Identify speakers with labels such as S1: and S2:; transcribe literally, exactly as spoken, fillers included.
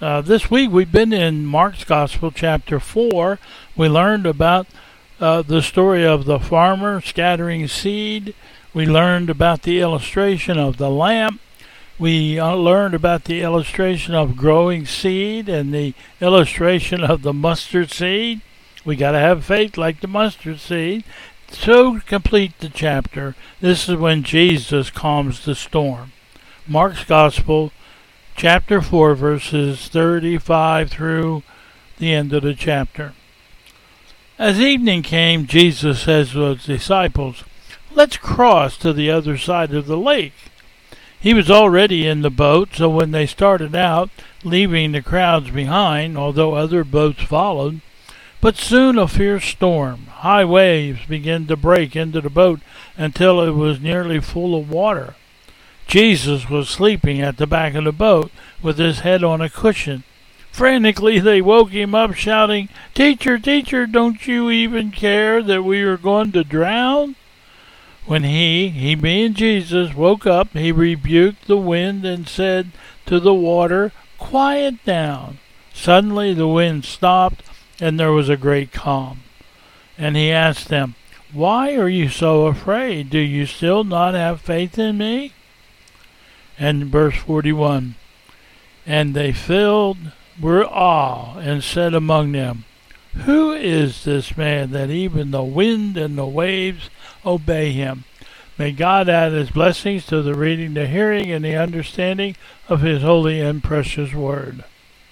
S1: Uh, this week we've been in Mark's Gospel, chapter four. We learned about uh, the story of the farmer scattering seed. We learned about the illustration of the lamp. We uh, learned about the illustration of growing seed and the illustration of the mustard seed. We got to have faith like the mustard seed. So complete the chapter. This is when Jesus calms the storm. Mark's Gospel, chapter four, verses thirty-five through the end of the chapter. As evening came, Jesus says to his disciples, "Let's cross to the other side of the lake." He was already in the boat, so when they started out, leaving the crowds behind, although other boats followed, but soon a fierce storm, high waves began to break into the boat until it was nearly full of water. Jesus was sleeping at the back of the boat with his head on a cushion. Frantically they woke him up, shouting, "Teacher, teacher, don't you even care that we are going to drown?" When he, he being Jesus, woke up, he rebuked the wind and said to the water, "Quiet down." Suddenly the wind stopped, and there was a great calm. And he asked them, "Why are you so afraid? Do you still not have faith in me?" And verse forty-one, and they filled with awe and said among them, "Who is this man that even the wind and the waves obey him?" May God add his blessings to the reading, the hearing, and the understanding of his holy and precious word.